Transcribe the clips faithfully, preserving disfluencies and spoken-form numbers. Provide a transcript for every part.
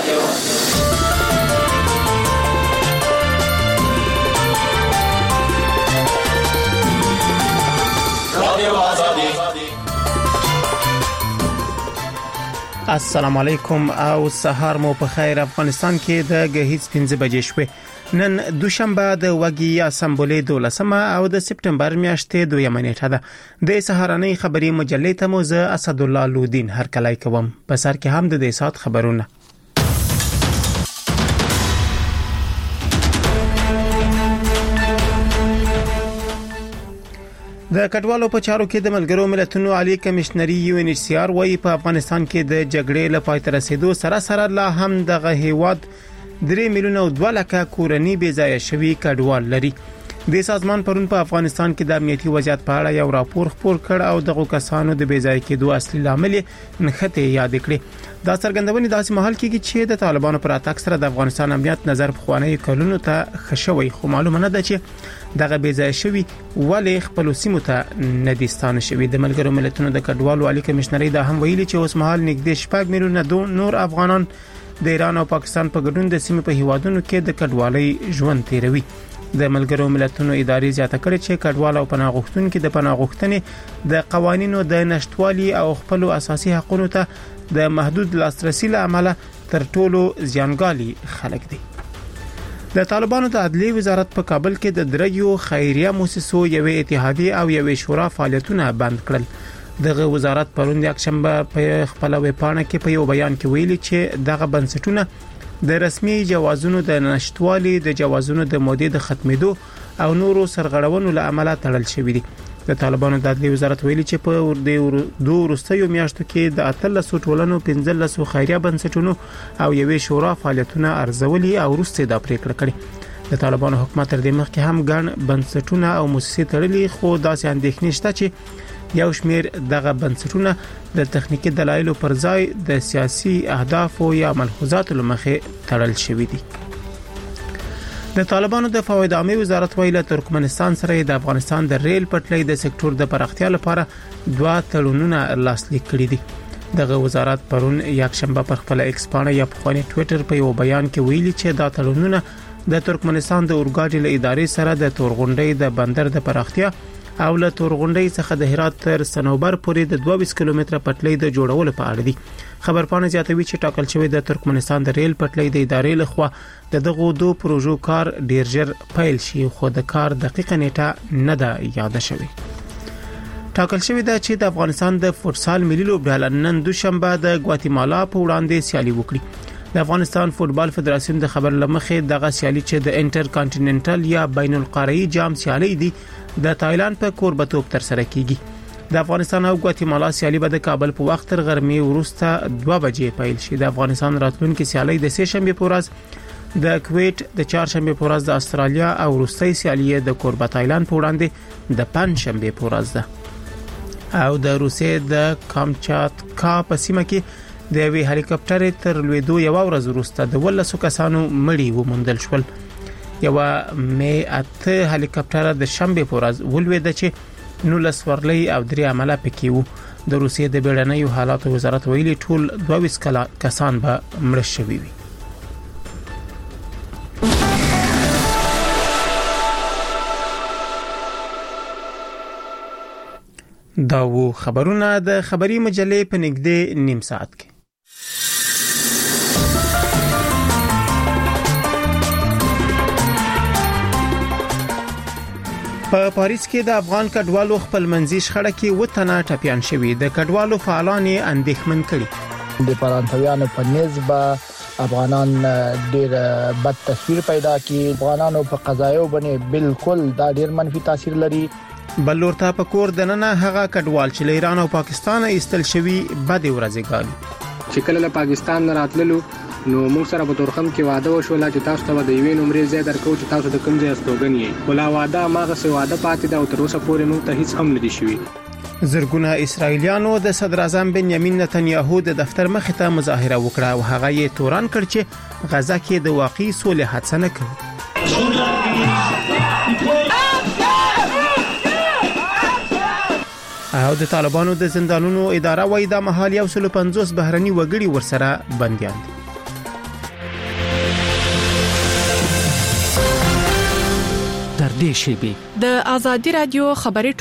السلام علیکم او سهار مو په خیر. افغانستان کې د غهیځ پنځه بجې شوې. نن دوشنبه د وګیا سمبولې دولسمه او د سپټمبر میاشتې دویمه نیټه ده. د سهارنۍ خبري مجلې ته مو زه اسد الله لودین هر کله کوم. په سر کې هم د دې سات خبرونه. د کډوالو په چارو کې د ملګرو ملتونو عالی کمشنري یو ان ایچ سی آر وايي په افغانستان کې د جګړې لپاره تر رسیدو سره سره لا هم د هیواد درې میلیونه او دوه لکه کورنۍ بې ځای شوي کډوال لري. د سازمان پرون په افغانستان کې د امنیتي وضعیت په اړه یو راپور خپور کړ او دغه کسانو د بې ځای کېدو اصلي لامل نښته یاد کړې. دا څرګندونه داسې مهال کې چې د طالبانو پر اتاک سره د افغانستان امنیت نظر په خوانی کلونو ته خښوي، خو معلومه نه ده چې دغه بې ځای شوی ولې خپل سیمو ته ندیستان شوی. د ملګرو ملتونو د کډوالو عالی کمشنري دا هم ویلي چې اوس مهال نږدې شپږ میلیونه نور افغانان د ایران او پاکستان په ګډون د سیمې په هیوادونو کې د کډوالۍ ژوند تیروي. د ملګرو ملتونو ادارې زیاته کړې چې کډوال او پناه غوښتونکو د پناه غوښتنې د قوانینو د نشټوالي او خپل اساسي حقوقو ته د محدود لاسرسي له امله تر ټولو زیانګالي خلک دي. د طالبانو د عدلیه وزارت په کابل کې د درجو خیریه مؤسسو یوې اتحادیه او یوې شورا فعالیتونه بند کړل. دغه وزارت پرون د یکشنبه په خپل ویبپاڼه کې په یو بیان کې ویلي چې دغه بنسټونه د رسمي جوازونو د نشټوالي د جوازونو د مودې د ختمېدو او نورو سرغړونو له امله تړل شوې دي. د طالبانو د عدلیه وزارت ویلي چې په دوه وروستیو میاشتو کې د اتلسو ټولنو پنځلسو خیریه بنسټونو او یوې شورا فعالیتونه ارزولي او وروسته د پریکړه کړې. د طالبانو حکومت تر دې مخکې هم ګڼ بنسټونه او مؤسسې تړلي، خو داسې اندېښنې شته چې یو شمیر دغه بنسټونه د تخنیکی دلایلو پر ځای د سیاسي اهدافو یا ملحوظاتو لمخې تړل شوي دي. د طالبانو د فواید عامه وزارت ویله ترکمنستان سره د افغانستان د ریل پټلۍ د سکتور د پراختیا لپاره دوه تړونونه لاسلیک کړي دي. دغه وزارت پرون یکشنبه پر خپل ایکس پاڼه یا په خونی ټوئیټر په یو بیان کې ویلي چې دا تړونونه د ترکمنستان د اورګاډي له ادارې سره د تورغونډۍ د بندر د پراختیا او له تورغونډۍ څخه د هرات تر سنوبر پورې د دوه ویشت کیلومتره پټلۍ د جوړولو په اړه دي. خبرپاڼه زیاتوي چې ټاکل شوی د ترکمنستان د ریل پټلۍ د ادارې لخوا د دغه دوه پروژو کار ډیر ژر پیل شي، خو د کار دقیقه نیټه نه ده یاد شوی. ټاکل شوی دا چې د افغانستان د فوتسال ملي لوبډله نن دوشنبه د ګواتیمالا په وړاندې سیالي وکړي. د افغانستان فوتبال فدراسیون د خبر لمخې دغه سیالي چې د انټر کانټیننټل یا بین القاره‌ای جام سیالي دي د تایلند په کوربتوب تر سره کیږي. د افغانستان او ګواتیمالا سیالي به د کابل په وخت تر غرمې وروسته دوه بجې پیل شي. د افغانستان راتلونکي سیالي د سه شنبه په ورځ د کویت، د چهارشنبه په ورځ د استرالیا او وروستۍ سیالي د کوربه تایلند په وړاندې د پنځ شنبه په ورځ ده. او د روسیې د کامچاتکا په سیمه کې د یوې هلیکاپټر تر لوېدو یو ورځ وروسته د ولسو کسانو مړي وموندل شول. یو مې اته هلیکاپټر د شنبه په ورځ ولوېد چې نولس ورلۍ او درې عمله پکې وو. د روسیې د بیړنیو حالاتو وزارت ویلي ټول دوه ویشت کسان به مړه شوي وي. دا وو خبرونه د خبري مجلې په نږدې نیم ساعت کې. په پاریس کې د افغان کډوالو خپل منځي شخړه کې وټنه ټپيان شوی. د کډوالو فعالان اندېښمن کړي. د پرانتویانو په نسبت افغانان ډېر بد تصویر پیدا کړي. افغانانو په قضایو باندې بالکل دا ډېر منفي تاثیر لري. بلورتا په کور دننه هغه کډوال چې له ایران او پاکستان ایستل شوی بد ورځې ګالي. چې کله له پاکستان راتللو نو موږ سره په تورخم کې واده وشول چې تاسو ته د یوې نمرې ځای درکو چې تاسو د کوم ځای استوګن یې. ولا واده ماغه سي واده پاتې دا او تر اوسه پورې موږ ته هیڅ هم نه دي شوی. زرګونه اسرایلیانو د صدر اعظم بنیامین نتنیاهو د دفتر مخې ته مظاهره وکړه او هغه یې توران کړ چې غزا کې د واقعي صلح هڅه نه کوي. او د طالبانو د زندانونو اداره وایي د محل یو سل پنځوس بهرني وګړي ورسره بنديان دي. نږدې شي. د آزادي رادیو خبري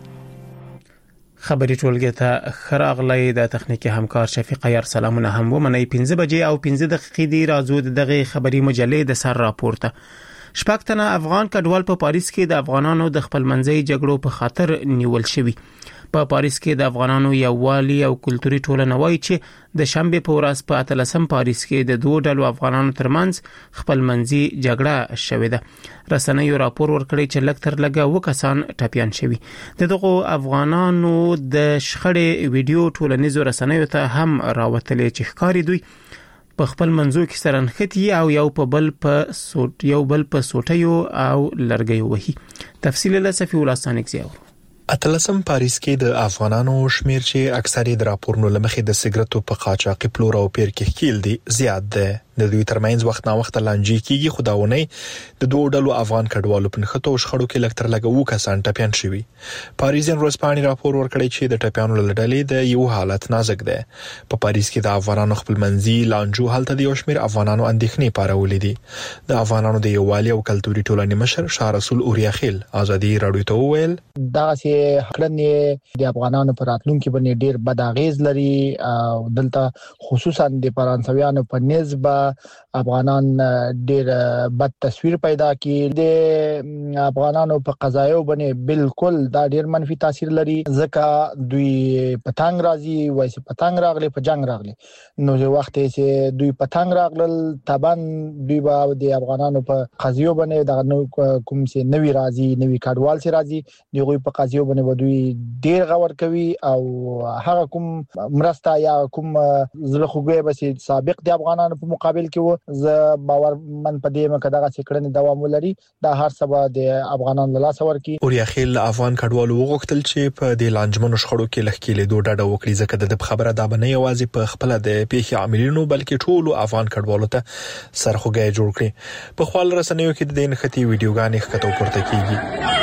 ټولګه خبري ټولګه ته خراغلی د تخنیکی همکار شفیق یار سلامونه هم ومني. پنځه بجې او پنځه دقیقې دی راځو دغه خبري مجلې د سر راپورته. شپږ تنه افغان کډوال په پاریس کې د افغانانو د خپلمنځي جګړو په خاطر نیول شوي. په پاریس کې د افغانانو یووالي او کلتوري ټولنه وایي چې د شنبه په ورځ په اتلسم پاریس کې د دوه ډلو افغانانو ترمنځ خپلمنځي جګړه شوې ده. رسنیو راپور ورکړی چې لږ تر لږه و کسان ټپيان شوي. دغه افغانانو د شخړې ویډیو ټولنیزو رسنیو ته هم راوتلې چې ښکاری دوی په خپل منځو کې سرنختی او یو په بل په سوټ یو بل په سوټیو او لرګیو وهي. تفصیل له صفی الله سانک زیاو. اتلسم پاریس کې د افغانانو شمیر چې اکثریت د راپورونو لمخې د سیګریټو په قاچاقي پلور او پیر کې کېل دي زیات ده. د دوی ترمنځ وخت نا وخت لانجې کیږي. خداونه د دوه ډلو افغان کډوالو په نخښتو شخړو کې لکتر لګو کسان ټپيان شوي. پاریزین روزپاڼې راپور ورکړی چې د ټپيانو لړلې د یو حالت نازک ده. په پاریس کې د افغانانو خپل منځي لانجو حالت د یو شمیر افغانانو اندېښنې پارولې دي. د افغانانو د یووالي او کلتوري ټولنې مشر شاه رسول اوریا خیل آزادي رادیو ته وویل دا چې کړنې د افغانانو پر راتلونکو باندې ډیر بد اغیز لري او دلته خصوصا د فرانسویانو په نسبت افغانان ډیر بد تصویر پیدا کړي. د افغانانو په قضایو باندې بالکل دا ډیر منفي تاثیر لري ځکه دوی پتنګ راځي وایي پتنګ راغلي په جنگ راغلي نو د وخت چې دوی پتنګ راغلل تبان دوی به د افغانانو په قضیو باندې د کوم څه نوي راځي نوي کډوال سي راځي دغه په قضیو باندې دوی ډیر غور کوي او هغه کوم مرسته یا کوم زله خوګي به سابق د افغانانو په مقابل کې و ز باور من پدې مکه دغه څکړنې دوام ولري دا هر سبا د افغانانو له لاس ورکی. اوریا خیل افغان کډوالو وغوښتل چې په د لانجمنو شخړو کې لخکې له دوه ډډه وکړي ځکه د خبره دا بنه یوازې په خپل د پیښې عاملینو بلکې ټولو افغان کډوالو ته سرخوږی جوړ کړي. په خپل رسنیو کې د نښتي ویډیوګانې ښکته پورته کیږي.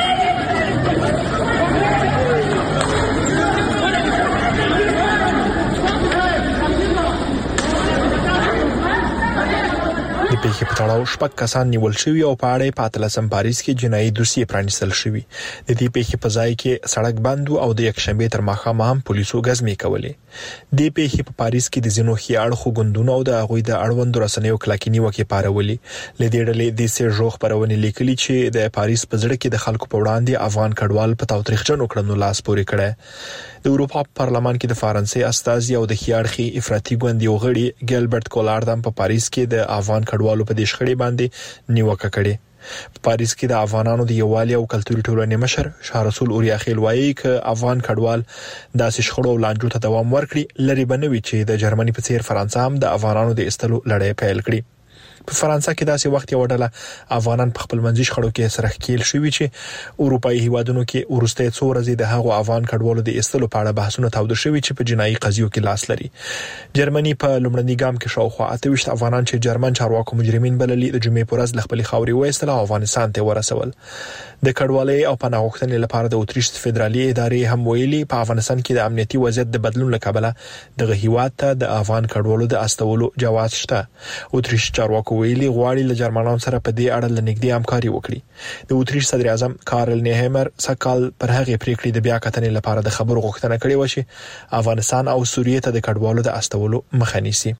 پیښې په تړاو شپږ کسان نیول شوي او په اړه په اتلسم پاریس کې جنایي دوسیه پرانیستل شوی. د دې پیښې په ځای کې سړک بند او د یکشنبه تر ماښامه هم پولیسو غزمې کولې. د پیښې په پاریس کې د زینو خياړ غوندونو او د هغوی د اړوند رسنیو کلاکینی وکي پارولې. لدې ډلې د سه ژوغ پرونې لیکلي چې د پاریس په ځړ کې د خلکو په وړاندې افغان کډوال په تاوتریخجنو کړنو لاس پورې کړي. د اروپا پارلمان کې د فرانسې استازي او د خياړخي افراطي ګوند یو غړي ګیلبرت کولارد هم په پاریس کې د افغان کډوالو په دې شخړې باندې نیوکه کړې. په پاریس کې د افغانانو د یووالي او کلتوري ټولنې مشر شاه رسول اوریا خیل وایي چې افغان کډوال داسې شخړو او لانجو ته دوام ورکړي لري بنوي چې د جرمني په څیر فرانسه هم د افغانانو د استلو لړۍ پیل کړي. په فرانسه کې داسې وخت یو ډله افغانان په خپل منځي شخړو کې سره ښکیل شوي چې اروپאי هیوادونو کې ورسته څو ورځې د هغو افغان کډوالو د استلو په اړه بحثونه تاوده شوي چې په جنایي قضیو کې لاس لري. جرمني په لومړني ګام کې شاوخوا اته ویشت افغانان چې جرمن چارواکو مجرمین بللي د جمعې پر ورځ خپل خاوري وایستل او افغانستان ته ورسول. د کډوالۍ او پناه غوښتنې لپاره د اتریش فدرالي ادارې هم ویلي په افغانستان کې د امنیتي وضعیت د بدلون لکبله د هیواد ته د افغان کډوالو د استولو جواز شته. اتریش چارواکو ویلي غواړي له جرمنانو سره په دې اړه لنګدي همکاري وکړي. د اتریش صدر اعظم کارل نیهمر سکال پر هغه پریکړې د بیا کتنې لپاره د خبرو غوښتنه کړې و چې افغانستان او سوریه ته د کډوالو د استولو مخه نیسي.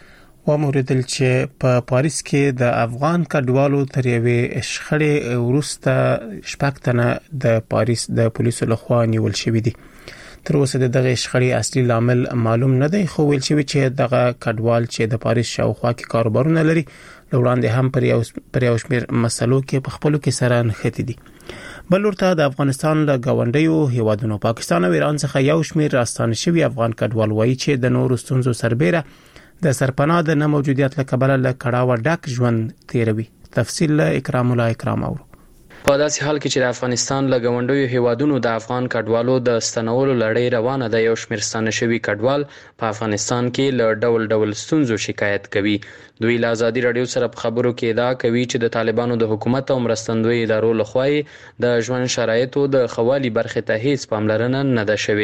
و موردل چې په پاریس کې د افغان کډوالو تر یوې شخړې وروسته شپږ تنه د پاریس د پولیسو لخوا نیول شوي دي. تر اوسه دغه شخړې اصلي لامل معلوم نه دی خو ویل شوی چې دغه کډوال چې د پاریس شاوخوا کې کاروبارونه لري لوړاندې هم پر یو پر یو شمیر مسلو کې په خپلو کې سره نښتي دي. بل ورته د افغانستان له غونډیو هیوادونو پاکستان او ایران څخه یو شمیر راستانه شوی افغان کډوال وایي چې د نورو ستونزو سربېره د سرپناه د نه موجودیت له کبله له کړاوه ډک ژوند تیروي. تفصیل له اکرام الله اکرام اورو. په داسې حال کې چې د افغانستان له غونډیو هیوادونو د افغان کډوالو د ستنولو لړۍ روانه ده یو شمیر ستانه شوي کډوال په افغانستان کې له ډول ډول ستونزو شکایت کوي. دوی له آزادي رادیو سره په خبرو کې دا کوي چې د طالبانو د حکومت او مرستندوی ادارو لخوا د ژوند شرایطو د خوالي برخه ته هیڅ پاملرنه نه ده شوې.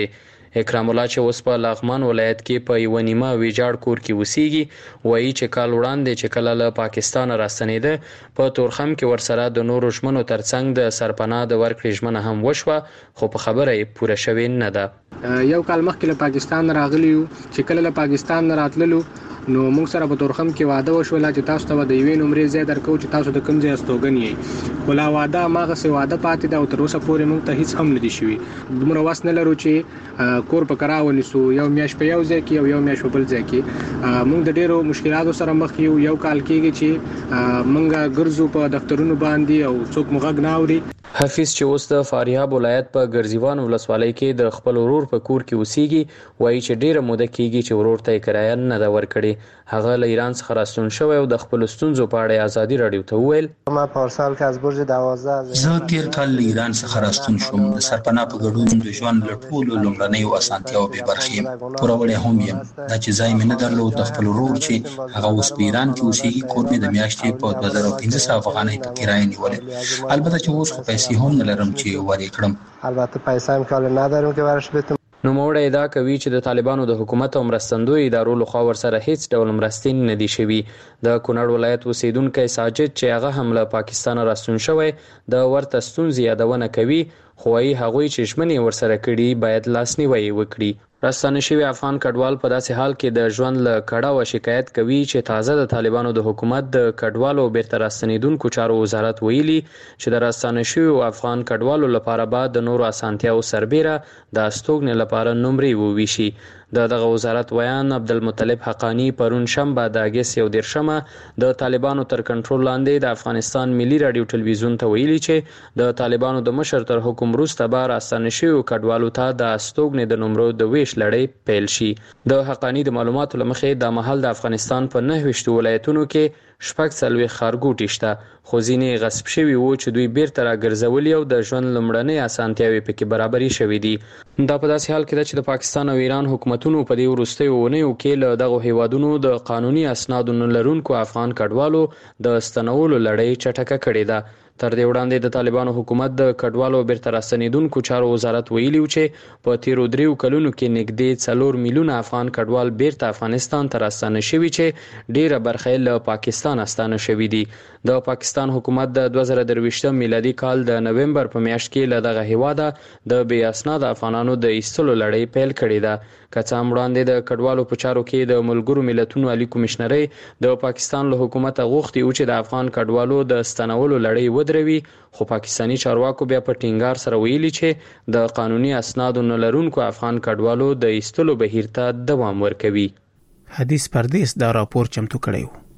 اکرام الله چې اوس په لغمان ولایت کې په یو نیمه ویجاړ کور کې وسیږي وایي چې کال وړاندې چې کله له پاکستان راستنېده په تورخم کې ورسره د نورو ژمنو ترڅنګ د سرپناه د ورکړې ژمنه هم وشوه خو په خبره یې پوره شوې نه ده. یو کال مخکې له پاکستان راغلی چې کله له پاکستان راتللو نو موږ سره په تورخم کې وعده وشول چې تاسو ته د یوې نمرې ځای درکو چې تاسو د کوم ځای استوګن یې خو لا وعده ماغه سي وعده پاتې دا او تر اوسه پورې موږ ته هیڅ هم نه دي شوی. دومره واس نه لرو چې کور په کراو نیسو یو میاش په یو ځای کې یو میاش په بل ځای کې موږ د ډیرو مشکلاتو سره مخ یو یو کال کېږي چې موږ ګرځو په دفترونو باندې او څوک مغږ نه اوري. حفیظ چې اوس د فاریاب ولایت په ګرځیوان ولسوالۍ کې د خپل ورور په کور کې اوسېږي وایي چې ډیره موده کېږي چې ورور ته کرایه نه ده ورکړې. هغه له ایران څخه راستون شوی او د خپل ستونزو په اړه ازادي رادیو ته وویل ما پارسال کې از برج دوازده زه تیر کال له ایران څخه راستون شوم. د سرپناه په ګډون د ژوند له ټولو لومړنیو اسانتیاو بې برخې یم. پوروړی هم یم. دا چې ځای مې نه درلود د خپل ورور چې هغه اوس په ایران کې اوسېږي کور مې د میاشتې په دوه زره پنځه سوه افغانۍ په کرایه نیولې. البته چې اوس خو پیسې هم نه لرم چې ورې کړم. البته پیسې هم کال ندارم که برش بتم. نوموړی ادعا کوي چې د طالبانو د حکومت او مرستندوی ادارو لخوا ورسره هیڅ ډول مرستې نه دي شوي. د کونړ ولایت اوسیدونکی ساجد چې هغه هم له پاکستان راستون شوی د ورته ستونزې یادونه کوي خو وايي هغوی چې ژمنې ورسره کړي باید لاسنیوی وکړي. راستانه شوی افغان کډوال په داسې حال کې د ژوند له کړاو شکایت کوي چې تازه د طالبانو د حکومت د کډوالو بیرته راستنیدونکو چارو وزارت ویلي چې د راستانه شوی افغان کډوالو لپاره بعد د نورو اسانتیاو سربېره د استوګنې لپاره نمرې وویشي. د دغه وزارت ویان عبدالمطلب حقانی پرون شنبه د اگست یو دیرشمه د طالبانو تر کنټرول لاندې د افغانستان ملي رادیو ټلویزیون ته ویلي چې د طالبانو د مشر تر حکم وروسته به راستانه شویو کډوالو ته د استوګنې د نمرو د ویش لړۍ پیل شي. د حقانی د معلوماتو له مخې د مهال د افغانستان په نهه ویشتو ولایتونو کې شپږ څلوېښت ښارګوټي شته خو ځینې غصب شوي وو چې دوی بیرته راګرځولي او د ژوند لومړنۍ اسانتیاوې پکې برابرې شوې دي. دا په داسې حال کې ده چې د پاکستان او ایران حکومتونو په دې وروستیو اونیو کې له دغو هیوادونو د قانوني اسنادو نه لرونکو افغان کډوالو د ستنولو لړۍ چټکه کړې ده. تر دې وړاندې د طالبانو حکومت د کډوالو بیرته راستنیدونکو چارو وزارت ویلي و چې په تیرو دریو کلونو کې نږدې څلور میلیونه افغان کډوال بیرته افغانستان ته راستانه شوي چې ډیره برخه یې له پاکستان استانه شوي دي. د پاکستان حکومت د دوه زره درویشتم میلادي کال د نومبر په میاشت کې له دغه هیواده د بې اسناده افغانانو د ایستلو لړۍ پیل کړې ده. که څه هم وړاندې د کډوالو په چارو کې د ملګرو ملتونو عالی کمشنرۍ د پاکستان له حکومته غوښتي و چې د افغان کډوالو د ستنولو لړۍ ودروي خو پاکستانی چارواکو بیا په ټینګار سره ویلي چې د قانوني اسنادو نه لرونکو افغان کډوالو د ایستلو بهیر ته دوام ورکوي. حدیث پردیس دا راپور چمتو کړی و.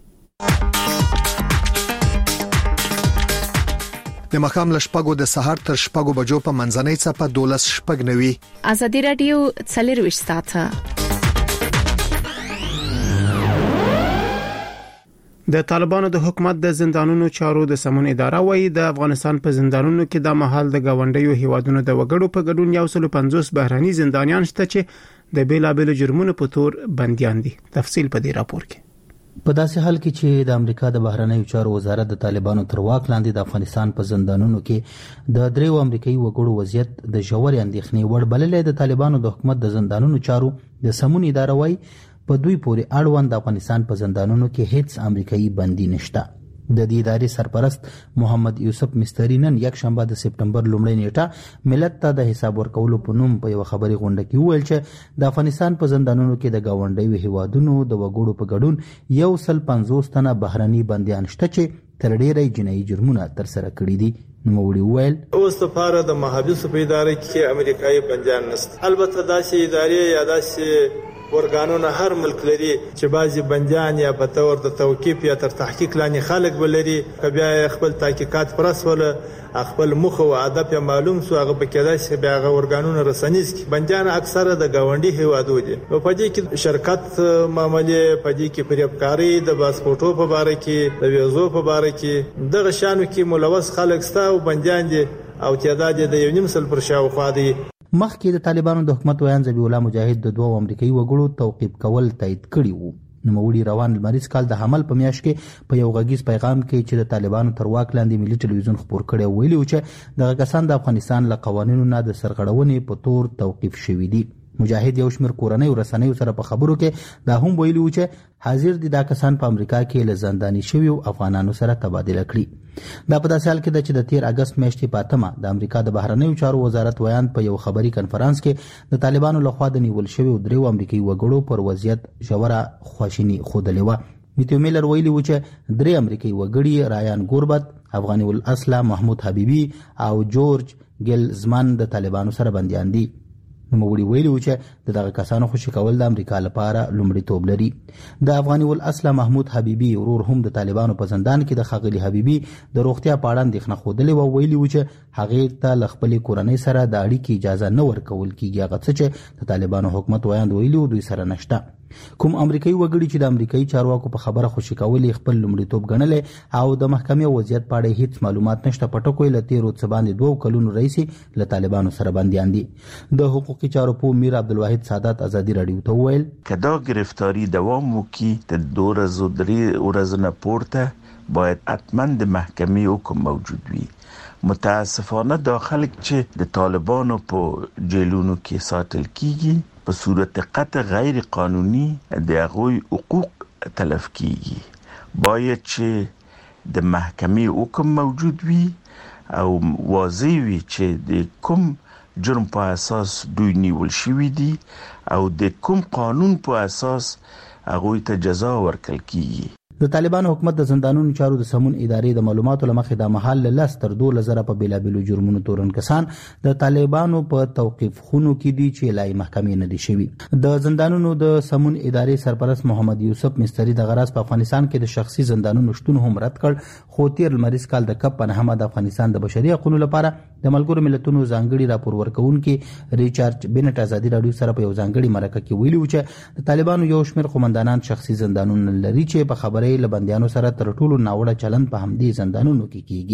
د مخام لشپګو د سحر تر شپګو بجو په منځنۍ څپه دولس شپګ نوي. ازادي رادیو څلرويش ساعته. د طالبانو د حکومت د زندانونو چارو د سمون اداره وایي د افغانستان په زندانونو کې د محل د گاونډیو هیوادونو د وګړو په ګډون یو سل پنځوس بهراني زندانیان شته چې د بیلابل جرمونو په تور بنديان دي. تفصیل په دې راپور کې. په داسې حال کې چې د امریکا د بهرنیو چارو وزارت د طالبانو تر واک لاندې د افغانستان په زندانونو کې د دریو امریکایي وګړو وضعیت د ژورې اندېښنې وړ بللې د طالبانو د حکومت د زندانونو چارو د سمون اداره وایي په دوی پورې اړوند د افغانستان په زندانونو کې هیڅ امریکایي بندي نشته. د دې ادارې سرپرست محمد یوسف مستری نن یک شنبه د سپټمبر لومړۍ نیټه ملت ته د حساب ورکولو په نوم په یو خبري غونډه کې وویل چې د افغانستان په زندانونو کې د گاونډیو هیوادونو د وګړو په ګډون یو سل پنځوس تنه بهرني بنديان شته چې تر ډیره جنایي جرمونه تر سره کړي دي. نوموړي وویل اوس لپاره د محابسو په اداره کې امریکایي بنديان نشته. البته داسې ادارې یا داسې ورګانونه هر ملک لري چې بعضي بنديان یا په تور د توقيف یا تر تحقیق لاندې خلک بلري بیا خپل تحقیقات پرسوله خپل مخ او هدف معلوم سو هغه په کېدای شي بیا هغه ورګانونه رسنیز کی بنديان اکثره د گاونډي هیوادو دي. په دې کې شرکت معاملې په دې کې پریبکاری د پاسپورتو په باره کې د ویزو په باره کې دغه شانو کې ملوث خلک ستا او بنديان دي او تعداد د یو نیم سل پر شاوخوا دي. مخکې د طالبانو د حکومت ویان ذبیح الله مجاهد د دوه امریکایي وګړو توقیف کول تایید کړي وو. نوموړي روان لمریز کال د حمل په میاشت کې په یو غږیز پیغام کې چې د طالبانو تر واک لاندې ملي ټلویزیون خبر کړی ویلي و چې دغه کسان د افغانستان له قوانینو نه د سرغړونې په تور توقیف شوي دي. مجاهد یو شمېر کورنۍ رسنیو سره په خبرو کې دا هم ویلي و چې حاضر دي دا کسان په امریکا کې له زنداني شویو افغانانو سره تبادله کړي. دا په داسې حال کې ده چې د تیر اگست میاشتې په اتمه د امریکا د بهرنیو چارو وزارت ویان په یو خبري کنفرانس کې د طالبانو لخوا د نیول شویو دریو امریکایي وګړو پر وضعیت ژوره خواشیني ښودلې وه. میتیو میلر ویلي و چې درې امریکایي وګړي رایان ګوربت، افغاني الاصله محمود حبیبي او جورج ګیلزمن د طالبانو سره بندیان دي. نوموړي ویلي و چې دغه کسانو خوشي کول د امریکا لپاره لومړیتوب لري. د افغاني الاصله محمود حبیبي ورور هم د طالبانو په زندان کې د ښاغلي حبیبي د روغتیا په اړه اندېښنه ښودلې وه. ویلي و چې هغې ته له خپلې کورنۍ سره د اړیکې اجازه نه ورکول کیږي، هغه څه چې د طالبانو حکومت ویاند ویلي و دوی سره نشته. کوم امریکایي وګړي چې د امریکایي چارواکو په خبره خوشي کول خپل لومړیتوب ګڼلی او د محکمې وضعیت په اړه هیڅ معلومات نشته، په ټکو یې له تېرو څه باندې دوو کلونو راهیسې له طالبانو سره بندیان دي. د حقوقي چارو پوه میر عبدالواحد سادات ازادي راډیو ته وویل که دا گرفتاری دوام وکړي د دو ورځو درې ورځو نه پورته باید حتما د محکمې حکم موجود وي. متاسفانه دا خلک چې د طالبانو په جیلونو کې ساتل کیږي په صورت قطع غیر قانوني د هغوی حقوق تلف کیږي. باید چې د محکمې حکم موجود وي او واضح وي چې د کوم جرم په اساس دوی نیول شوي دي او د کوم قانون په اساس هغوی ته جزا ورکړل کیږي. د طالبانو حکومت د زندانونو چارو د سمون ادارې د معلوماتو له مخې د مهال له لس تر دولس زره په بېلابېلو جرمونو تورن کسان د طالبانو په توقیف خونو کې دي چې لا یې محکمې نه دي شوي. د زندانونو د سمون ادارې سرپرست محمد یوسف مستري د غرض په افغانستان کې د شخصي زندانونو شتون هم رد کړ، خو تیر لمریز کال د کپ په نهمه د افغانستان د بشري حقوقو لپاره د ملګرو ملتونو ځانګړي راپور ورکوونکي ریچارډ بینټ ازادي راډیو سره په یو ځانګړي مرکه کې ویلي و چې د طالبانو یو شمېر قومندانان شخصي زندانونه لري چې په خبرې له بندیانو سره تر ټولو ناوړه چلند په همدې زندانونو کې کیږي.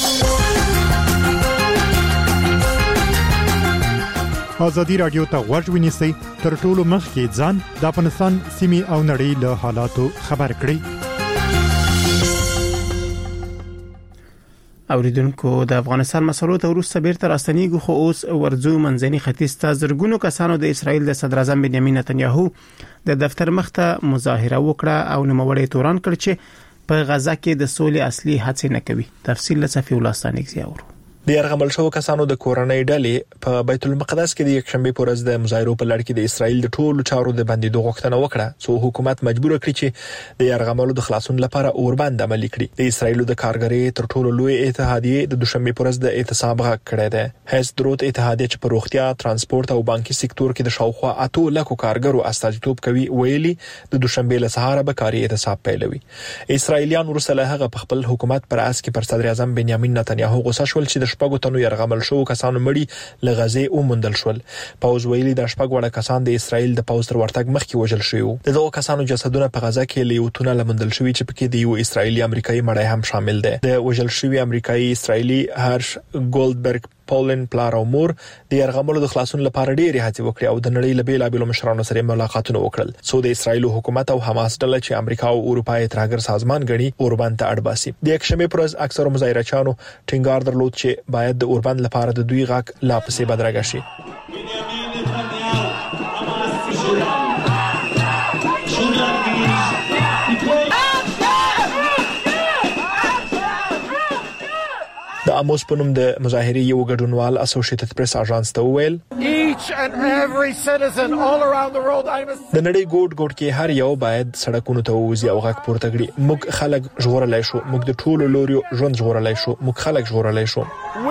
ازادي راډیو ته غوږ ونیسئ، تر ټولو مخکې ځان د افغانستان سیمې او نړۍ له حالاتو خبر کړئ. اوریدونکو د افغانستان مسلو ته وروسته بیرته راستنیږو، خو اوس ورځو منځني ختیځ ته زرګونو کسانو د اسرایل د صدر اعظم بنیامین نتنیاهو د دفتر مخته مظاهره وکړه او نوموړی تورن کړ چې په غزا کې د سولې اصلي هڅې نه کوي. تفصیل له صفی الله ستانکزی اورو. د يرغمل شو کسانو د کورنۍ ډلې په بیت المقدس کې د یکشنبه په ورځ د مظاهرو په لړ کې د اسرایل د ټولو چارو د بندیدو غوښتنه وکړه، څو حکومت مجبور کړی چې د يرغملو د خلاصون لپاره اوربند عملي کړي. د اسرایل د کارګرۍ تر ټولو لوی اتحادیه د دوشنبه په ورځ د اعتصاب غږ کړی دی. هیڅ دروت اتحادیه چې په روغتیا، ترانسپورت او بانکي سکتور کې د شاوخوا اته لکو کارګرو استازیتوب کوي ویلي د دوشنبه له سهار به کاري اعتصاب پیلوي. اسرایلیان ورسره هغه په خپل حکومت پر اس کې پر صدر اعظم بنیامین نتنیاهو غوسه شول چې د شپږو تنو يرغمل شو کسانو مړي له غزې ومندل شول. پاوز ویلي د شپږ وړه کسان د اسرایل د پاوز تر ورتګ مخکې وژل شوي. دغه کسانو جسدونه په غزا کې له یو تونه لمندل شوي چې پکې د یو اسرایلی امریکایي مړی هم شامل دی. د وژل شوي امریکایي اسرایلی هرش ګولدبرګ پولن پلار او مور د يرغملو د خلاصون لپاره ډېری هڅې وکړې او د نړۍ له بیلابېلو مشرانو سره ملاقاتونه وکړل. څو د اسرایل حکومت او حماس ډله چې امریکا او اروپا یې ترهګر سازمان ګڼي اوربند ته اړباسي. د یکشنبه پر ورځ اکثر مظاهرچیانو ټینګار درلود چې باید د اوربند لپاره د دوی غږ لا پسې بدرګه شي. د اموس په نوم د مظاهرې یو ګډونوال اسوسییټډ پریس اژانس ته وویل د نړۍ ګوټ ګوټ کې هر یو باید سړکونو ته ووځي او غږ پورته کړي. موږ خلک ژغورلای شو، موږ د ټولو لوريو ژوند ژغورلای شو، موږ خلک ژغورلای شو.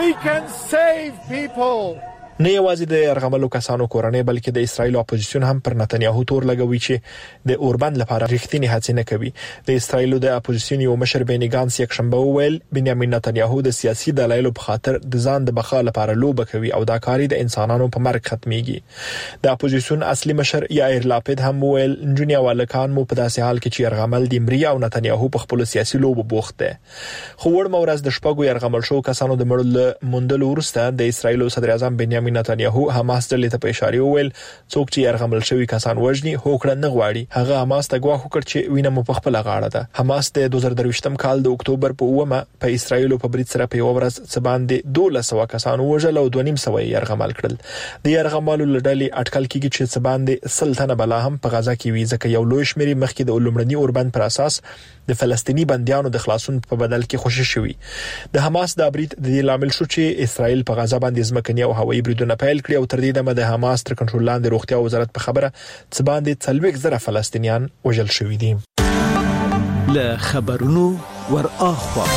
نه یوازې د يرغملو کسانو کورنۍ بلکې د اسرایل اپوزیسیون هم پر نتنیاهو تور لګوي چې د اوربند لپاره رښتینی هڅې نه کوي. د اسرایل د اپوزیسیون یو مشر بینی ګانس یک شنبه وویل بنیامین نتنیاهو د سیاسي دلایلو په خاطر د ځان د بقا لپاره لوبه کوي او دا کاری د انسانانو په مرګ ختميږي. د اپوزیسیون اصلي مشر یائر لاپید هم وویل جونیا والکان مو په داسې حال کې چې يرغمل د امریکا او نتنیاهو په خپل سیاسي لوبه بوخت دي. خو ور مورز د شپږو يرغمل شو کسانو د مړل مندل ورسته د اسرایل صدر اعظم بنیامین بنیامین نتانیاهو حماس ډلې ته په اشاره وویل څوک چې يرغمل شوی کسان وژني هوکړه نه غواړي هغه حماس ته غواړي وکړ چې وینه مو په خپل غاړه ده. حماس د دوه زره درویشتم کال د اکتوبر په اومه په اسرایل او په برید سره په یو ورځ څه باندې دولس سوه کسان وژل او دوه نیم سوه يرغمل کړل. د يرغمالو لړلې اټکل کیږي چې څه باندې سلطنه بلا هم په غزا کې وي ځکه یو لوی شمېر مخکې د لومړني اوربند پر اساس د فلسطینی بنديانو د خلاصون په بدل کې خوشی شوی. د حماس د برید د دې لامل شو چې اسرائیل په غزا باندې ځمکني او هوایي بریدونه پیل کړي او تر دې دمه د حماس تر کنټرول لاندې روغتیا وزارت په خبره څه باندې څلوېښت زره فلسطینیان وژل شوي دي. له خبرونو ور اخوا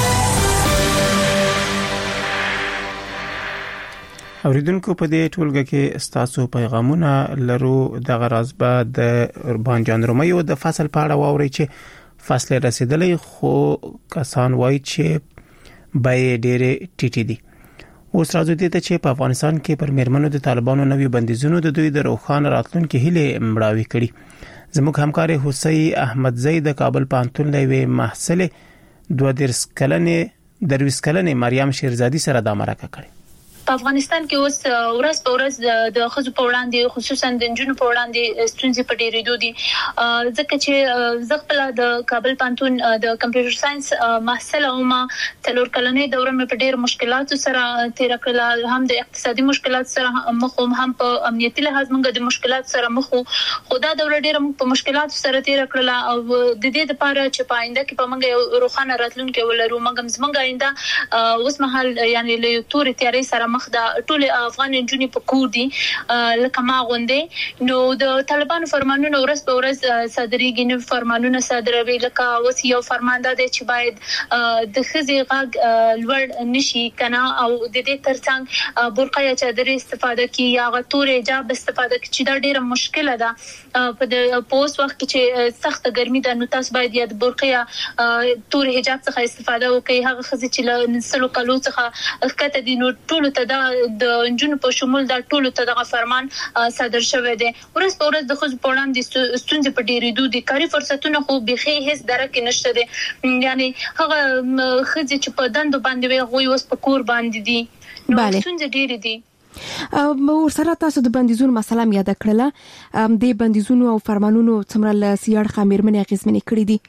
اوریدونکو په دې ټولګه کې ستاسو پیغامونه لرو د غراز به د بانجان روميو د فصل په اړه واوري چې فصل رسیدلې خو کسان وایي چې بای ډېرې ټیټې دي. اوس راځو دې ته چې په افغانستان کې پر میرمنو د طالبانو نوي بندیزونو د دوی د روخان راتلونکو هیله مړاوي کړي. زموږ همکار حسین احمد زید د کابل پانتون لوي محصله دوه درس کلنې درویس کلنې مریم شیرزادي سره د مرکه کړي. په افغانستان کې اوس ورځ په ورځ د خزو په وړاندې خصوصا د جنونو په وړاندې ستونزې په ډېرېدو دي ځکه چې زه خپل د کابل پانتون د کمپیوټر ساينس محصله او ما تلور کلنې دوره مې په ډېر مشکلاتو سره تیر کړل هم د اقتصادي مشکلاتو سره مخ هم په امنیتي لحاظ موږ د مشکلاتو سره مخ خو دا دوره ډېر موږ په مشکلاتو سره تیر کړل او د دې لپاره چې په آینده کې په موږ روخانه راتلونکي ولرو موږ زموږ آینده اوس مهال یعنی له تورې تیارې سره مخ دا ټول افغان جنونی په کور دي لکه ما غوندې نو د طالبانو فرمانونه ورځ په ورځ صادرېږي نو فرمانونه صادروي لکه اوس یو فرمان دا دی چې باید د خزي غاګ لوړ نشي کنه او د دې ترڅنګ برقه یا چادر استفاده کی یا غتور حجاب استفاده کی چې دا ډیره مشکله ده په د پوس وخت کې سخت ګرمي ده نو تاسو باید یا برقه یا تور حجاب څخه استفاده وکړئ هغه خزي چې له سلو کلو څخه ښکته دي نو ټول ته دا د جنونو په شمول دا ټول ته دغه فرمان صادر شوی دی. ورځ په ورځ د خو په وړاندې ستونزې په ډېرېدو دي کاري فرصتونه خو بيخي هیڅ درک نشته دي یعنی هغه خځې چې په دندو باندې وي غوي اوس په کور باندې دي نو ستونزې ډېرې دي. ورسره تاسو د بندیزونو مسله یاد کړله د بندیزونو او فرمانونو څومره ل سیاړ خمیرمنې غیزمنې کړې دي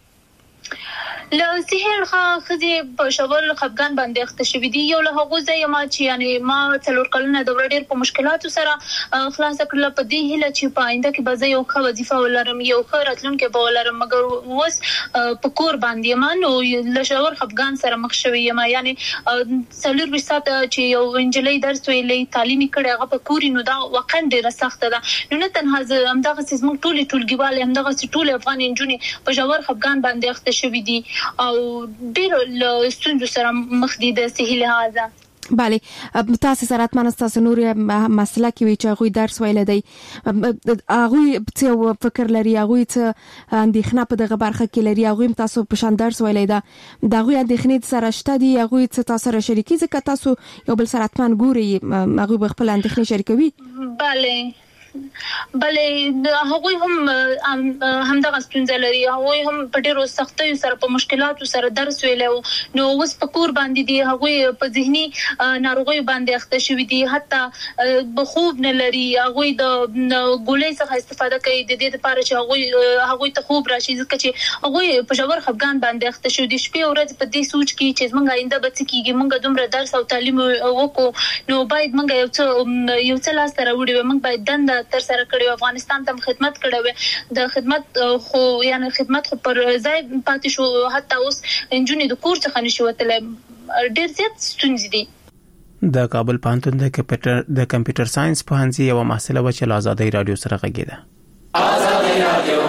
له سهیل خزي په شوال خفغان باندې اخته شوې دي یو له هغه ځای ما چې یعنی ما څلور کلونه د ډېر په مشکلاتو سره خلاص کړل په دې هله چې په آینده کې به یو ښه وظیفه ولرم یو ښه راتلونکي به ولرم مګر اوس په کور باندې ما نو له شوال خفغان سره مخ شوې ما یعنی څلور وسات چې یو انجلۍ درس ویلې تعلیمي کړي هغه په کوري نو دا واقعا ډېر سخت ده نو نه تنها همدغه سیمه ټولي ټولګیواله همدغه ټول افغان انجونی په شوال خفغان باندې اخته شوې دي او ډېر له ستونزو سره مخ دي د صحي لحاظه. بله تاسو سره اتمنه تاسو نور مسله کې وی چې غوي درس ویل دی هغه څه فکر لري هغه څه اندېښنه په دغه برخه کې لري هغه تاسو په شان درس ویل دی دا غوي اندېښنې سره شته دي هغه څه تاسو سره شریکي ځکه تاسو یو بل سره اتمن ګوري هغه خپل اندېښنې شریکوي. بله بلې هغوی هم همدغه ستونزه لري هغوی هم په ډېرو سختیو سره په مشکلاتو سره درس ویلو نو اوس په کور باندې دي هغوی په ذهني ناروغیو باندې اخته شوي دي حتی به خوب نه لري هغوی د ګولۍ څخه استفاده کوي د دې لپاره چې هغوی هغوی ته خوب راشي ځکه چې هغوی په ژور خفګان باندې اخته شوي دي شپې او ورځې په دې سوچ کې چې زموږ آینده به څه کېږي موږ دومره درس او تعلیم وکړو نو باید موږ یو څه یو څه لاسته راوړو موږ باید دنده تر سره کړو افغانستان ته خدمت کړو د خدمت خو یعنی خدمت خو پر ځای پاتې شو حتی اوس انجونی د کور څخه نشو وتل ډېر زیات ستونزې دي. د کابل پانتون د کمپیوټر د کمپیوټر ساينس په هنځي یو محصله و چې آزادۍ رادیو سره غږیده. آزادۍ رادیو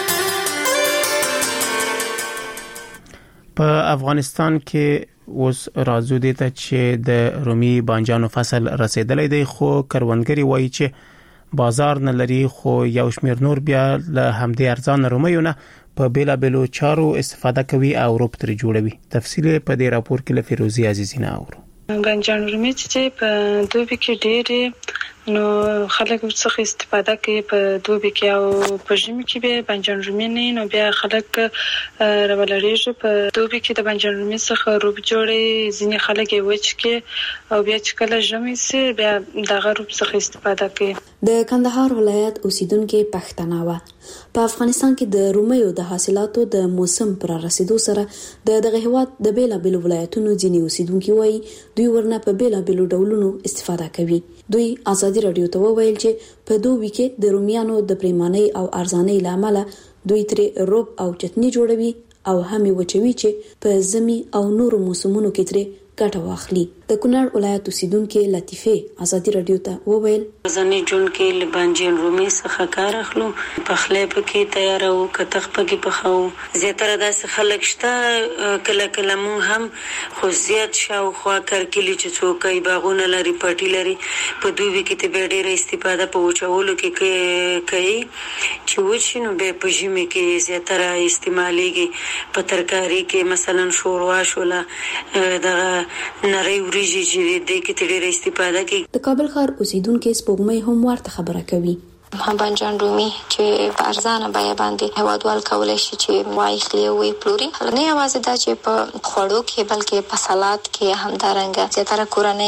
په افغانستان کې اوس راځو دي ته چې د رومي بانجانو فصل رسیدلې دی خو کروندګری وایي چې بازار نه لري خو یو شمیر نور بیا له همدې ارزان رومیونه په بیلا بیلو چارو استفاده کوي او روپ تر جوړوي. تفصیل په دې راپور کې له فیروزي عزیزی نه اورو. بانجان رومي چې په دوبي کې ډېرې نو خلک څخه استفاده کوي په دوبي کې او په ژمي کې به بانجان رومي نه نو بیا خلک راولریږي په دوبي کې د بانجان رومي څخه روب جوړي ځینې خلک یې وچ کې او بیا چې کله ژمي سي بیا دغه روب څخه استفاده کوي. د کندهار ولایت اوسیدونکو پښتانه و په افغانستان کې د رومیو د حاصلاتو د موسم پر رسیدو سره د دغه هیواد د بیلا بیل ولایتونو ځینې اوسیدونکو وایي دوی ورنه په بیلا بیل ډولونو استفاده کوي. دوی ازادي رادیو ته وویل چې په دوبي کې د رومیانو د پریمانۍ او ارزانۍ لامل دوی ترې روب او چټنی جوړوي او هم وچوي چې په زمي او نورو موسمونو کې ترې ګټه واخلي. د کونړ ولایت اوسیدونکو لطیفه ازادي رادیو ته وویل ځنې جون کې لبانجین رومي څخه کار اخلو په خلې پکې تیارو کتخ پکې پخاو زیاتره داسې خلک شته کله کله مونږ هم خو زیات شاو خو کارکلی چې څوک باغونه لري پټی لري په دوی کې ته به ډېر استفاده په وچولو کې کوي چې وچینو به په ژمي کې زیاتره استعماليږي په ترکاری کې مثلا شوروا شولا دغه نری وريجي چې د کې ډېر استفاده کوي. د کابل ښار اوسیدونکو سپوږمۍ هم ورته خبره کوي. بانجان رومي چې په ارزانه بیه باندې هوادوال کولای شي چې واخلي او پلوري نه یوازې دا چې په خوړو کې بلکې په سلاد کې همدارنګه زیاتره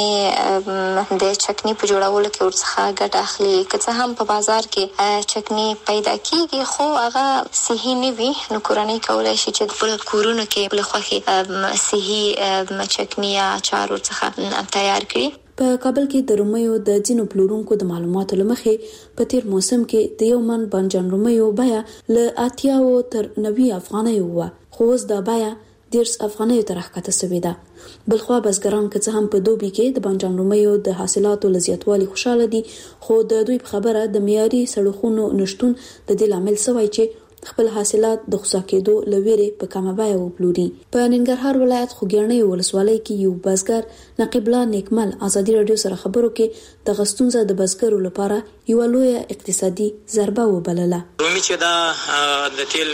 کورنۍ د چکني په جوړولو کې ورڅخه ګټه اخلي که څه هم په بازار کې چکني پیدا کیږي خو هغه صحي نه وي نو کورنۍ کولای شي چې په کورونو کې بل خوخي صحي چکني یا اچار ورڅخه تیار کړي. په کابل کې د رومیو د ځینو پلورونکو د معلوماتو لمخې په تیر موسم کې د یو من بانجان رومیو بیه له اتیا تر نوي افغانۍ و خو اوس د بیه دیرش افغانۍ تر راکته شوې ده. بلخوا بزګران که څه هم په دوبي کې د بانجان رومیو د حاصلاتو لزیاتوالي خوشاله دي خو د دوی په خبره د معیاري سړکونو نشټون د دې لامل سوی چې خپل حاصلات د خصا کېدو لويري په کمه بیه وپلوري. په ننګرهار ولایت خوګیاڼي ولسوالۍ کې یو بزګر نقیب الله نیکمل ازادي رادیو سره خبرو کې د غستونزه د بزګرو لپاره یو لوی اقتصادي ضربه وبلله. رومي چې دا د تیل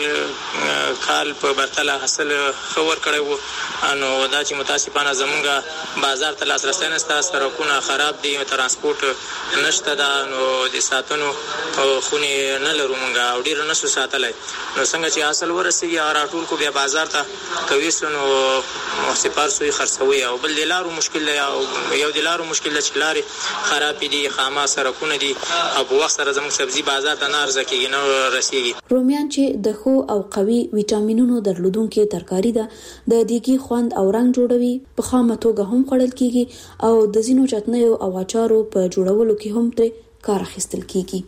کال په برتله حاصل خبر کړي وو نو دا چې متاسفانه زمونږ بازار ته لاسرسي نشته سرکونه خراب دي ترانسپورت نشته دا نو د ساتونو خوني نه لرو مونږ او ډیر نشو ساتلای نو څنګه چې حاصل ورسیږي هغه راټول کو بیا بازار ته کوي سنو سپار سوی خرڅوي او بل دلارو مشکل دی او یو دلارو مشکل دی چې لارې خراب دي خامہ سرکونه دي او په وخت سره زموږ سبزي بازار ته نه ارزه کېږي نو رسیږي. رومیان چې د خو او قوي ویټامینونو درلودونکو ترکاری ده د دیګي خوند او رنگ جوړوي په خامه توګه هم خوړل کېږي او د زینو چټنیو او اچارو په جوړولو کې هم تر کار اخیستل کېږي.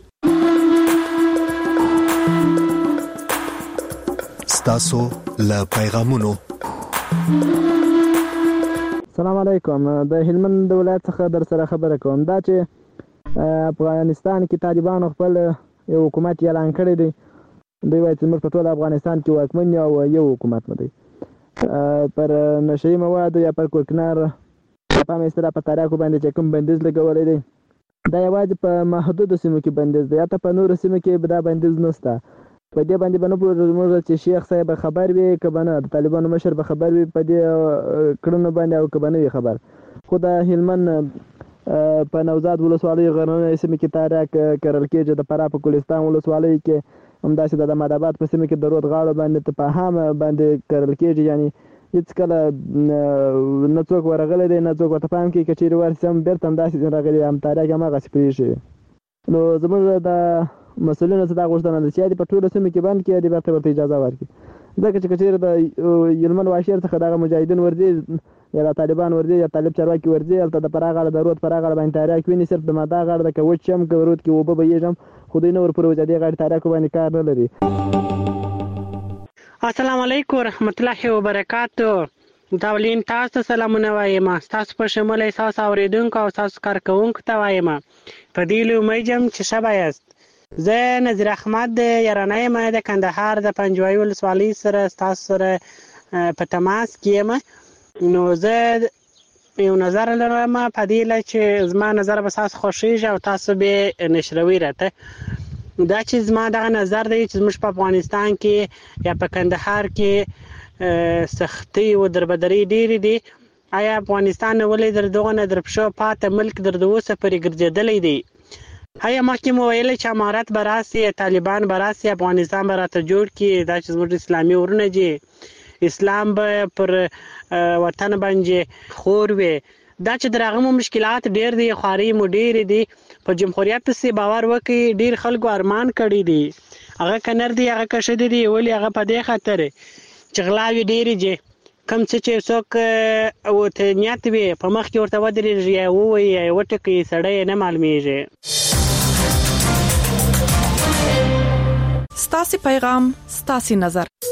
تاسو له پیغامونو السلام علیکم د هلمند ولایت څخه در سره خبره کوم دا چې افغانستان کې طالبانو خپل یو حکومت اعلان کړی دی دوی وایي چې موږ په ټول افغانستان کې واکمن یو یو حکومت نه دی پر نشي مواد یا پر کوکنار په مستر په تاریخ باندې چې کوم بندیز لګولې دی دا یوازې په محدود سیمو کې بندیز دی یا ته په نور سیمو کې دا بندیز نشته. په دې باندې باندې په موږ چې شیخ صاحب خبر وي کبنه د طالبانو مشر به خبر وي په دې کړنو باندې او کبنه وي خبر خو د هلمند په نوزاد ولسوالۍ غرنۍ سیمه کې تاریخ کرل کېږي د فراه په کوهستان ولسوالۍ کې همداسې د احمدآباد په سیمه کې د رود غاړو باندې په هم باندې کرل کېږي یعنی هیڅ کله نه څوک ورغلی دی نه څوک ورته پام کوي که چیرې ورسي هم بېرته همداسې راغلي هم تاریخ هماغسې پرېښي نو زموږ د مسؤلینو څخه دا غوښتنه ده چې د په ټولو سیمو کې بند کړي د بیرته ورته اجازه ورکړي ځکه چې که چیرې د هلمند واشیر څخه دغه مجاهدین ورځي یا د طالبان ورځي یا طالب چارواکي ورځي هلته د فراه غاړه د رود فراه غاړه باندې تاریخ ویني صرف د ماده غاړه د که وچ هم که رود کې اوبه بهیږي خو دوی نه ورپورې وځي دې غاړې تاریخ باندې کار نه لري. السلام علیکم ورحمت الله وبرکاتو داولین تاسو سلامونه وایم تاسو په شمول احساس اوریدونکو او تاسو کارکونکو ته وایم په دې لومړی چې شبا یاست زه نظیر احمد د یارانه یم د کندهار د پنجوایي ولسوالۍ سره ستاسو سره په تماس کې یم نو زه یو نظر لرم په دې چې زما نظر به تاسو خوښیږي او تاسو به نشروي راته دا چې زما دغه نظر دی چې زموږ په افغانستان کې یا په کندهار کې سختي او دربدري ډېرې دي آیا افغانستان ولې در دغه نه در پښو پاته ملک در د اوسه پرې ګرځېدلی دی هيا مخکې مو ویل چې امارت براسي طالبان براسي افغانستان براته جوړ کی دا چې زموږ اسلامي ورونه دي اسلام به پر وطن باندې خور وي دا چې درغه مو مشکلات ډېر دي خواري مو ډېر دي په جمهوریت پسې باور وکي ډېر خلکو ارمان کړی دي هغه کنر دي هغه کښ دي ولی هغه په دې خاطر چې غلاوي ډېر دي کم څه چې څوک او ته نیت وي په مخ کې ورته ودرېږي او وي وټکی سړی نه معلومیږي ستاسو پیغام ستاسو نظر